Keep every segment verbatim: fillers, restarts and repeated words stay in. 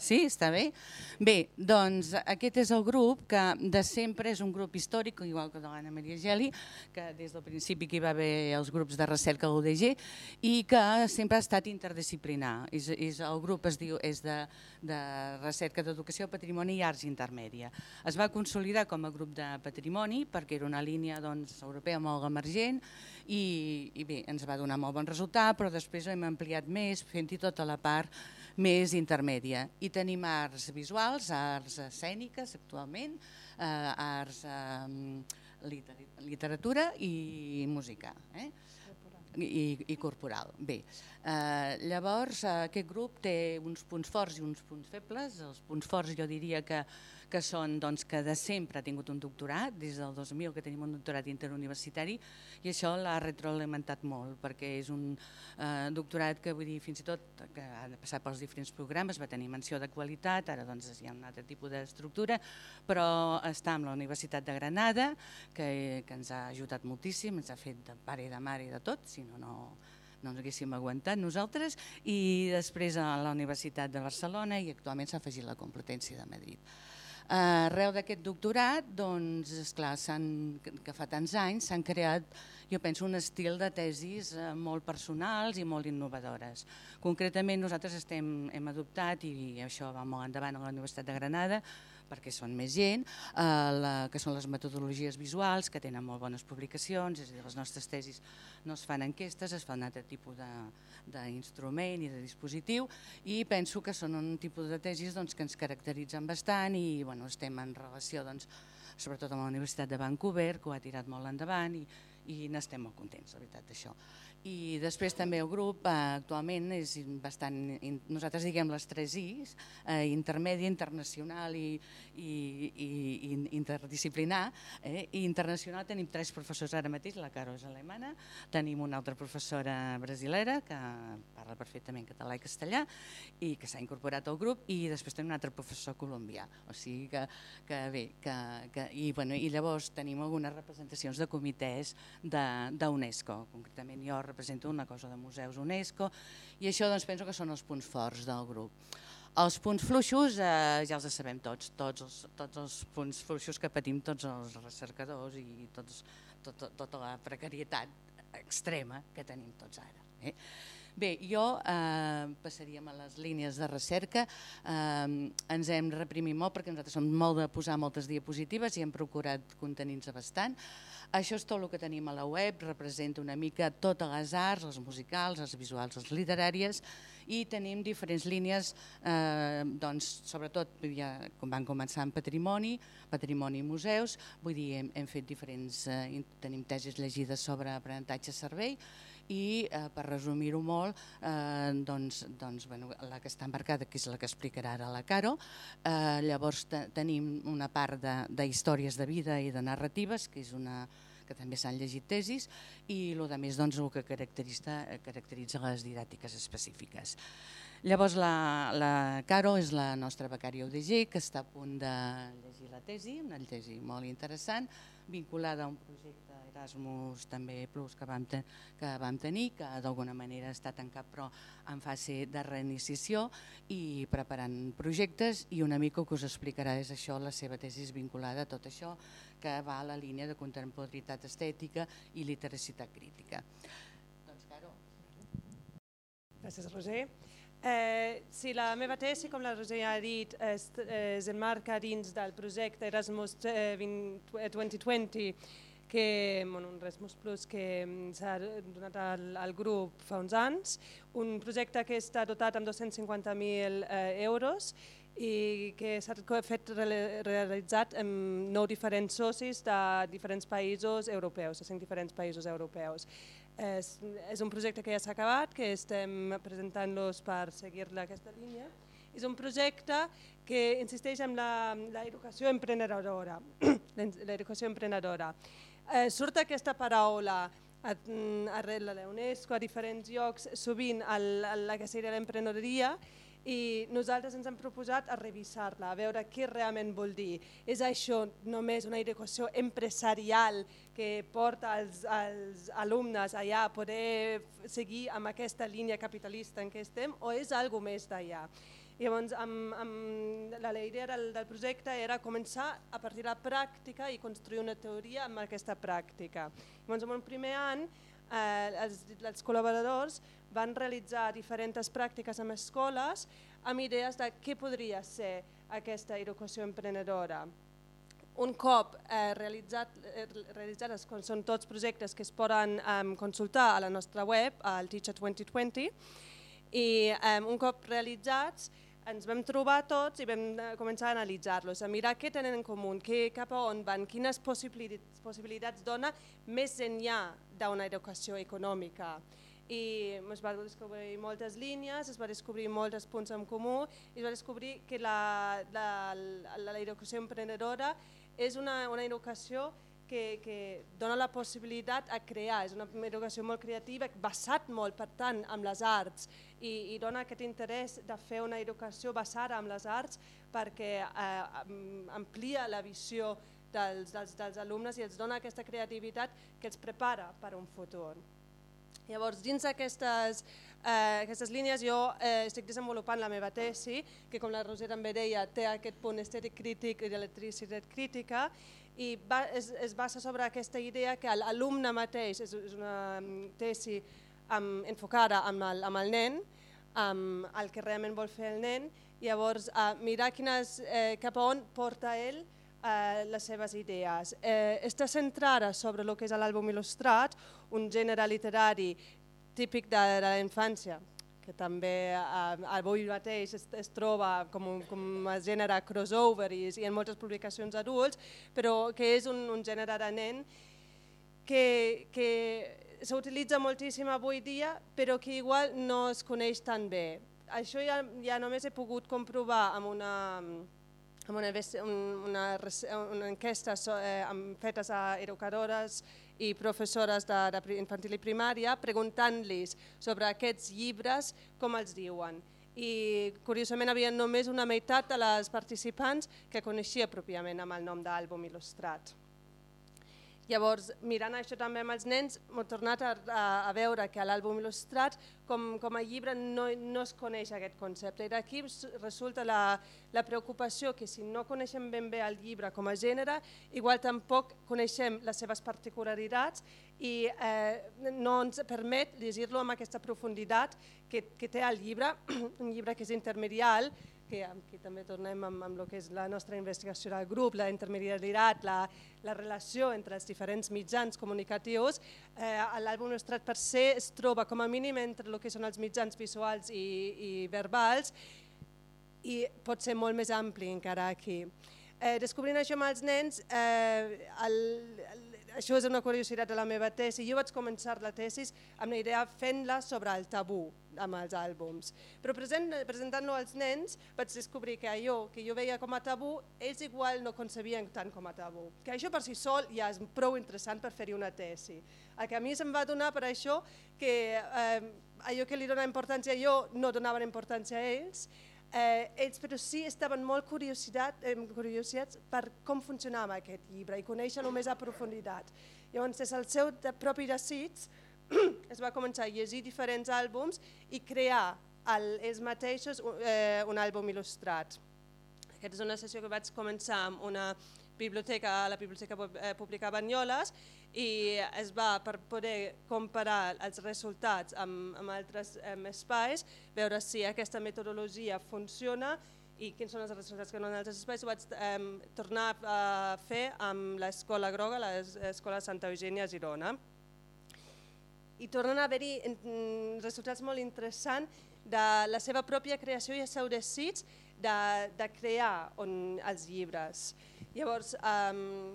Sí, està bé? Bé, doncs aquest és el grup que de sempre és un grup històric, igual que de l'Anna Maria Geli, que des del principi que hi va haver els grups de recerca a l'U D G i que sempre ha estat interdisciplinar. És, és, el grup es diu, és de, de recerca d'educació, patrimoni i arts intermèdia. Es va consolidar com a grup de patrimoni perquè era una línia doncs, europea molt emergent i, i bé, ens va donar molt bon resultat, però després hem ampliat més fent-hi tota la part més intermèdia. I tenim arts visuals, arts escèniques actualment, eh, arts eh, liter literatura i música. Eh? I, i corporal. Bé, eh, llavors eh, aquest grup té uns punts forts i uns punts febles. Els punts forts jo diria que, que són doncs, que de sempre ha tingut un doctorat, des del dos mil que tenim un doctorat interuniversitari i això l'ha retroalimentat molt perquè és un eh, doctorat que vull dir fins i tot que ha de passar pels diferents programes, va tenir menció de qualitat, ara doncs hi ha un altre tipus d'estructura, però està amb la Universitat de Granada que, que ens ha ajudat moltíssim, ens ha fet de pare i de mare i de tot, si no, no, no ens haguéssim aguantat nosaltres, i després a la Universitat de Barcelona i actualment s'ha afegit la Complutense de Madrid. Arreu d'aquest doctorat, doncs, esclar, que fa tants anys s'han creat, jo penso, un estil de tesis molt personals i molt innovadores. Concretament nosaltres estem, hem adoptat, i això va molt endavant a la Universitat de Granada, perquè són més gent, eh, la, que són les metodologies visuals, que tenen molt bones publicacions, és a dir, les nostres tesis no es fan enquestes, es fa un altre tipus d'instrument i de dispositiu, i penso que són un tipus de tesis doncs, que ens caracteritzen bastant i bueno, estem en relació doncs, sobretot amb la Universitat de Vancouver, que ho ha tirat molt endavant i, i n'estem molt contents, la veritat, d'això. I després també el grup eh, actualment és bastant, nosaltres diguem les tres Is, eh, intermèdia, internacional i, i, i, i interdisciplinar. Eh? I internacional tenim tres professors ara mateix, la Caro és alemana, tenim una altra professora brasilera que parla perfectament català i castellà i que s'ha incorporat al grup, i després tenim un altre professor colombià, o sigui que, que bé, que, que, i, bueno, i llavors tenim algunes representacions de comitès d'UNESCO, concretament jo represento una cosa de museus UNESCO i això doncs penso que són els punts forts del grup. Els punts fluixos eh, ja els sabem tots, tots els, tots els punts fluixos que patim tots els recercadors i tots, tot, tota la precarietat extrema que tenim tots ara. Eh? Bé, jo eh, passaríem a les línies de recerca, eh, ens hem reprimit molt perquè nosaltres som molt de posar moltes diapositives i hem procurat contenir-nos bastant. Això és tot el que tenim a la web, representa una mica totes les arts, les musicals, les visuals, les literàries, i tenim diferents línies, eh, doncs, sobretot ja, com van començar en patrimoni, patrimoni i museus, vull dir, hem, hem fet diferents, eh, tenim tesis llegides sobre aprenentatge-servei, i eh, per resumir-ho molt, eh, doncs, doncs, bueno, la que està embarcada, que és la que explicarà ara la Caro, eh, llavors te tenim una part de, de històries de vida i de narratives, que és una que també s'han llegit tesis, i el que més doncs, el que caracteritza, caracteritza les didàctiques específiques. Llavors la, la Caro és la nostra becària U D G, que està a punt de llegir la tesi, una tesi molt interessant, vinculada a un projecte Erasmus també Plus que vam, ten que vam tenir, que d'alguna manera està tancat però en fase de reiniciació i preparant projectes, i una mica el que us explicarà és això, la seva tesi vinculada a tot això que va a la línia de contemporaneitat estètica i literacitat crítica. Doncs, Caro. Gràcies, Roser. Eh, sí, la meva tesi, com la Roser ha dit, es, es enmarca dins del projecte Erasmus dos mil vint, que, bueno, un Erasmus Plus que s'ha donat al, al grup fa uns anys, un projecte que està dotat amb dos-cents cinquanta mil eh, euros i que s'ha fet realitzat amb nou diferents socis de diferents països europeus, de cinc diferents països europeus. És, és un projecte que ja s'ha acabat, que estem presentant-los per seguir-la aquesta línia. És un projecte que insisteix en l'educació emprenedora. l'educació emprenedora. Eh, surt aquesta paraula arrel de la UNESCO a diferents llocs, sovint a la que seria l'emprenedoria, i nosaltres ens hem proposat a revisar-la, a veure què realment vol dir. És això només una educació empresarial que porta els, els alumnes allà a poder seguir amb aquesta línia capitalista en què estem, o és alguna més d'allà? Llavors, amb, amb la, la idea del, del projecte era començar a partir de la pràctica i construir una teoria amb aquesta pràctica. Llavors, en un primer any, eh, els, els col·laboradors van realitzar diferents pràctiques amb escoles amb idees de què podria ser aquesta educació emprenedora. Un cop eh, realitzat, eh, realitzades, són tots projectes que es poden eh, consultar a la nostra web, al Teacher dos mil vint, i eh, un cop realitzats ens vam trobar tots i vam començar a analitzar-los, a mirar què tenen en comú, què, cap a on van, quines possibilitats, possibilitats dona més enllà d'una educació econòmica. I es va descobrir moltes línies, es va descobrir molts punts en comú i es va descobrir que la, la, la, la educació emprenedora és una, una educació que, que dona la possibilitat a crear, és una educació molt creativa, basat molt, per tant, amb les arts i, i dona aquest interès de fer una educació basada en les arts perquè eh, amplia la visió dels, dels, dels alumnes i els dona aquesta creativitat que els prepara per un futur. Llavors, dins d'aquestes eh, aquestes línies jo eh, estic desenvolupant la meva tesi, que com la Roser també deia, té aquest punt estètic crític i d'electricitat crítica, i va, es, es basa sobre aquesta idea que l'alumne mateix, és, és una tesi amb, enfocada amb el, amb el nen, amb el que realment vol fer el nen, i llavors eh, mirar quines, eh, cap a on porta ell Eh, les seves idees. Eh, està centrada sobre el que és l'àlbum il·lustrat, un gènere literari típic de, de la infància, que també eh, avui mateix es, es troba com un, com a gènere crossover i, i en moltes publicacions adults, però que és un, un gènere de nen que, que s'utilitza moltíssim avui dia, però que igual no es coneix tan bé. Això ja, ja només he pogut comprovar amb una... amb una, una, una enquesta eh, fetes a educadores i professores d'infantil i primària preguntant-los sobre aquests llibres com els diuen. I curiosament havia només una meitat de les participants que coneixia pròpiament amb el nom d'àlbum il·lustrat. Llavors, mirant això també amb els nens, m'he tornat a, a, a veure que a l'àlbum il·lustrat, com, com a llibre, no, no es coneix aquest concepte. I d'aquí resulta la, la preocupació que si no coneixem ben bé el llibre com a gènere, igual tampoc coneixem les seves particularitats i eh, no ens permet llegir-lo amb aquesta profunditat que, que té el llibre, un llibre que és intermedial, que aquí també tornem amb, amb el que és la nostra investigació del grup, la intermedialitat, la, la relació entre els diferents mitjans comunicatius. Eh, L'àlbum il·lustrat per se es troba com a mínim entre el que són els mitjans visuals i, i verbals i pot ser molt més ampli encara aquí. Eh, descobrint això amb els nens, eh, el, el, això és una curiositat de la meva tesi. Jo vaig començar la tesi amb la idea fent-la sobre el tabú amb els àlbums. Però present, presentant-lo als nens vaig descobrir que allò que jo veia com a tabú, ells igual no concebien tant com a tabú. Que això per si sol ja és prou interessant per fer-hi una tesi. El que a mi se'm va donar per això que eh, allò que li donava importància a jo no donaven importància a ells, Eh, ells però sí estaven molt eh, curiosats per com funcionava aquest llibre i conèixer-lo més a profunditat. Llavors, des del seu propi desig, es va començar a llegir diferents àlbums i crear el, ells mateixos eh, un àlbum il·lustrat. Aquesta és una sessió que vaig començar amb una biblioteca, a la Biblioteca Pública Banyoles, i es va, per poder comparar els resultats amb, amb altres eh, espais, veure si aquesta metodologia funciona i quins són els resultats que donen altres espais. Ho vaig eh, tornar a fer amb l'Escola Groga, l'Escola Santa Eugènia a Girona. I tornen a haver-hi resultats molt interessants de la seva pròpia creació i el seu desig de, de crear on, els llibres. Llavors, um,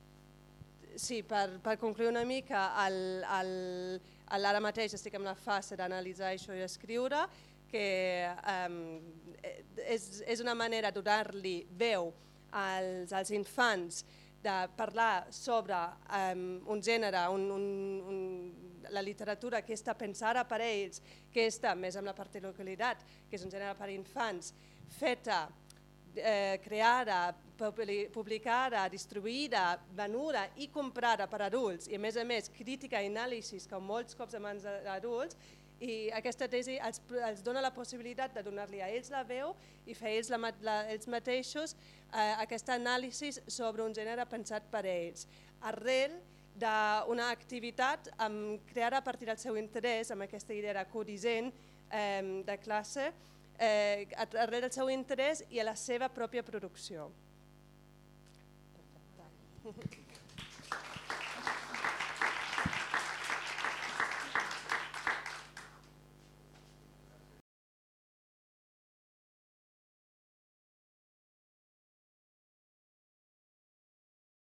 sí, per, per concluir una mica, el, el, el, ara mateix estic en la fase d'analitzar això i escriure, que um, és, és una manera de donar-li veu als, als infants, de parlar sobre um, un gènere, un, un, un, la literatura que està pensada per ells, que està més amb la particularitat, que és un gènere per infants, feta, eh, creada, publicada, distribuïda, venuda i comprada per adults, i a més a més crítica i anàlisis com molts cops a mans d'adults, I aquesta tesi els, els dona la possibilitat de donar-li a ells la veu i fer ells, la, la, ells mateixos eh, aquesta anàlisi sobre un gènere pensat per a ells. Arrel d'una activitat um, creada a partir del seu interès, amb aquesta idea codicent eh, de classe, eh, arrel del seu interès i a la seva pròpia producció. Perfecte.